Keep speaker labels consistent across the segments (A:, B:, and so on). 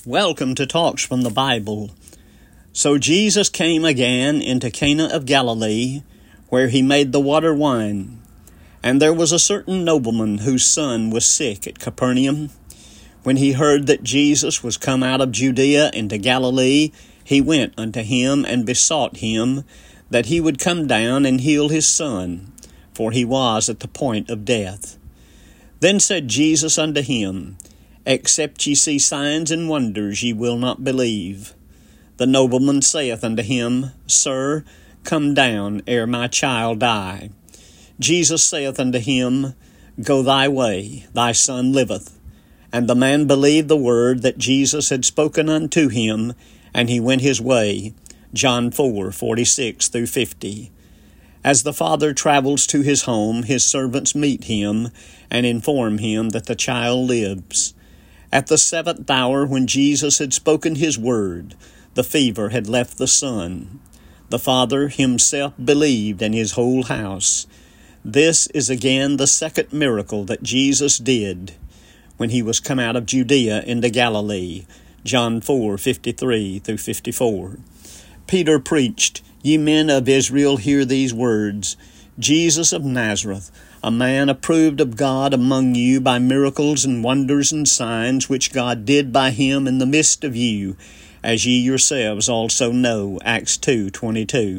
A: Welcome to Talks from the Bible. So Jesus came again into Cana of Galilee, where he made the water wine. And there was a certain nobleman whose son was sick at Capernaum. When he heard that Jesus was come out of Judea into Galilee, he went unto him and besought him that he would come down and heal his son, for he was at the point of death. Then said Jesus unto him, Except ye see signs and wonders, ye will not believe. The nobleman saith unto him, Sir, come down ere my child die. Jesus saith unto him, Go thy way, thy son liveth. And the man believed the word that Jesus had spoken unto him, and he went his way. John 4:46-50. As the father travels to his home, his servants meet him and inform him that the child lives. At the 7th hour, when Jesus had spoken his word, the fever had left the son. The father himself believed, and his whole house. This is again the second miracle that Jesus did when he was come out of Judea into Galilee. John 4:53-54. Peter preached, Ye men of Israel, hear these words. Jesus of Nazareth, a man approved of God among you by miracles and wonders and signs which God did by him in the midst of you, as ye yourselves also know. Acts 2:22.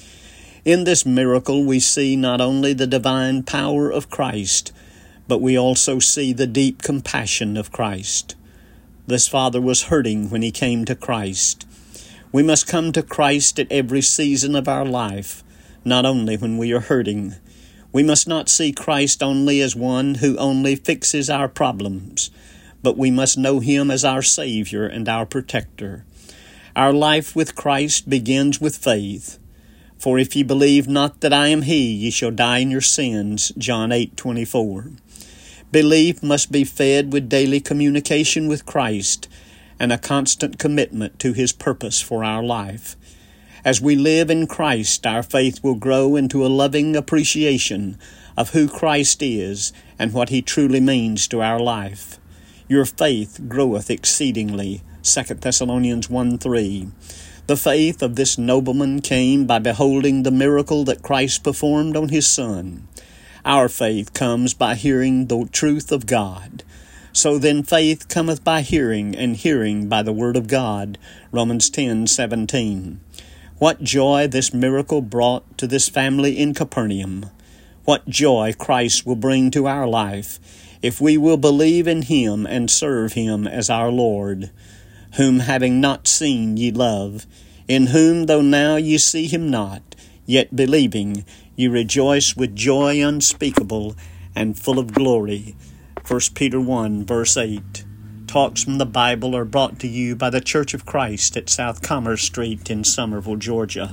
A: In this miracle we see not only the divine power of Christ, but we also see the deep compassion of Christ. This father was hurting when he came to Christ. We must come to Christ at every season of our life, not only when we are hurting. We must not see Christ only as one who only fixes our problems, but we must know him as our Savior and our protector. Our life with Christ begins with faith. For if ye believe not that I am he, ye shall die in your sins. John 8:24. Belief must be fed with daily communication with Christ and a constant commitment to his purpose for our life. As we live in Christ, our faith will grow into a loving appreciation of who Christ is and what he truly means to our life. Your faith groweth exceedingly. 2 Thessalonians 1:3. The faith of this nobleman came by beholding the miracle that Christ performed on his son. Our faith comes by hearing the truth of God. So then faith cometh by hearing, and hearing by the word of God. Romans 10:17. What joy this miracle brought to this family in Capernaum. What joy Christ will bring to our life if we will believe in him and serve him as our Lord. Whom having not seen ye love, in whom though now ye see him not, yet believing ye rejoice with joy unspeakable and full of glory. 1 Peter 1:8. Talks from the Bible are brought to you by the Church of Christ at South Commerce Street in Summerville, Georgia.